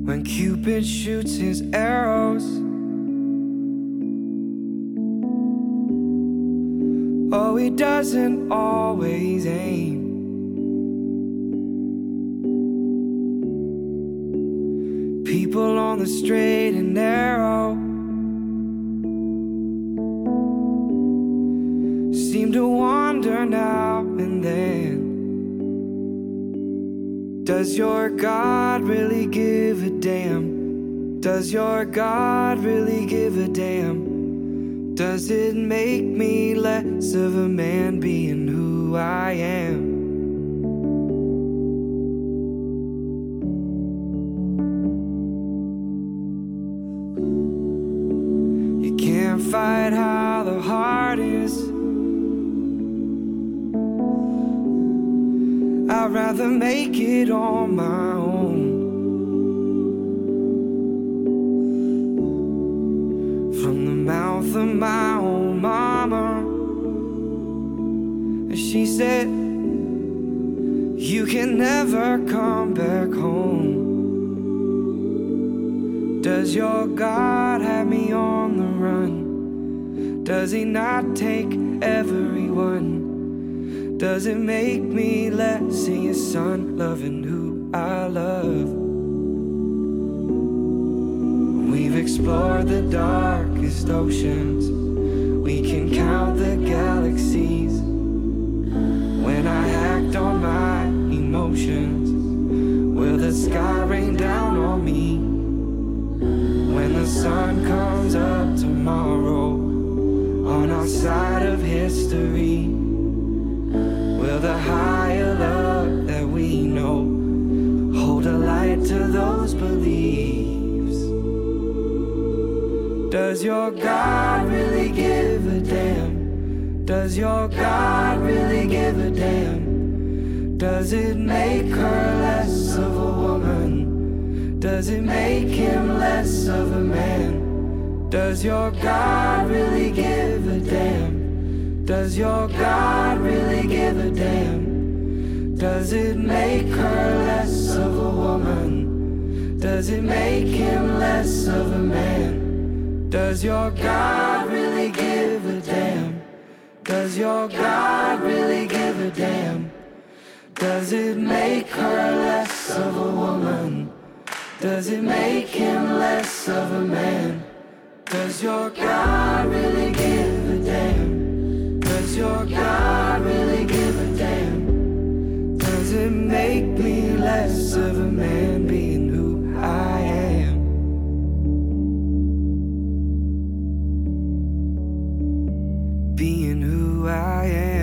when Cupid shoots his arrows. Oh, he doesn't always aim. People on the straight and narrow seem to wander now and then. Does your God really give a damn? Does your God really give a damn? Does it make me less of a man being who I am? You can't fight how the heart is. I'd rather make it on my own. From the mouth of my own mama, she said, you can never come back home. Does your God have me on the run? Does he not take everyone? Does it make me less in his son, loving who I love? We've explored the darkest oceans. We can count the galaxies. When I act on my emotions, will the sky rain down on me? When the sun comes up tomorrow on our side of history, will the higher love that we know hold a light to those beliefs? Does your God really give a damn? Does your God really give a damn? Does it make her less of a woman? Does it make him less of a man? Does your God really give a damn? Does your God really give a damn? Does it make her less of a woman? Does it make him less of a man? Does your God really give a damn? Does your God really give a damn? Does it make her less of a woman? Does it make him less of a man? Does your God really give a damn? Does your God really give a damn? Does it make me less of a man being who I am? Being who I am.